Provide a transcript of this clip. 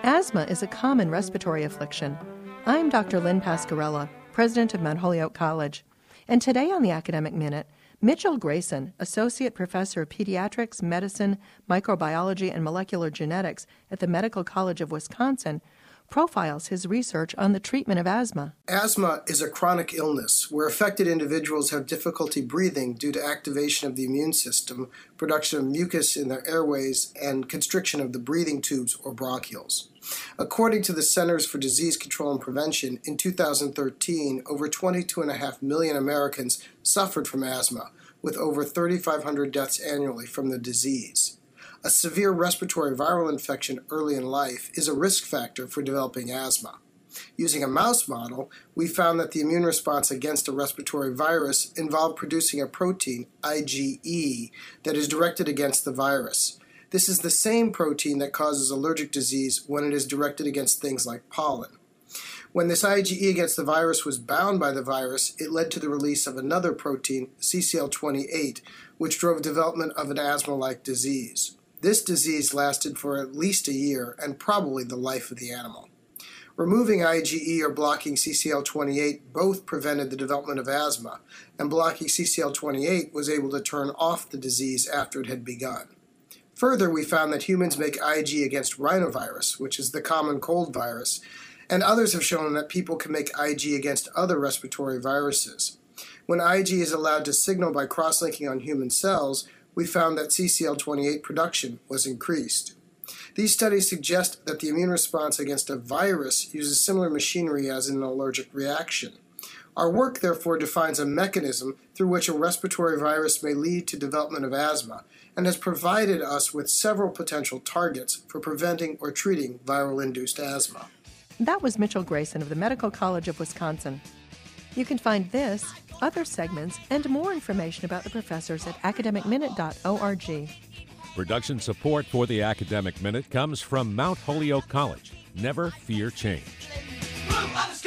Asthma is a common respiratory affliction. I'm Dr. Lynn Pascarella, president of Mount Holyoke College. And today on the Academic Minute, Mitchell Grayson, Associate Professor of Pediatrics, Medicine, Microbiology, and Molecular Genetics at the Medical College of Wisconsin, profiles his research on the treatment of asthma. Asthma is a chronic illness where affected individuals have difficulty breathing due to activation of the immune system, production of mucus in their airways, and constriction of the breathing tubes or bronchioles. According to the Centers for Disease Control and Prevention, in 2013, over 22.5 million Americans suffered from asthma, with over 3,500 deaths annually from the disease. A severe respiratory viral infection early in life is a risk factor for developing asthma. Using a mouse model, we found that the immune response against a respiratory virus involved producing a protein, IgE, that is directed against the virus. This is the same protein that causes allergic disease when it is directed against things like pollen. When this IgE against the virus was bound by the virus, it led to the release of another protein, CCL28, which drove development of an asthma-like disease. This disease lasted for at least a year and probably the life of the animal. Removing IgE or blocking CCL28 both prevented the development of asthma, and blocking CCL28 was able to turn off the disease after it had begun. Further, we found that humans make Ig against rhinovirus, which is the common cold virus, and others have shown that people can make Ig against other respiratory viruses. When Ig is allowed to signal by cross-linking on human cells, we found that CCL28 production was increased. These studies suggest that the immune response against a virus uses similar machinery as in an allergic reaction. Our work, therefore, defines a mechanism through which a respiratory virus may lead to development of asthma, and has provided us with several potential targets for preventing or treating viral-induced asthma. That was Mitchell Grayson of the Medical College of Wisconsin. You can find this, other segments, and more information about the professors at academicminute.org. Production support for the Academic Minute comes from Mount Holyoke College. Never fear change.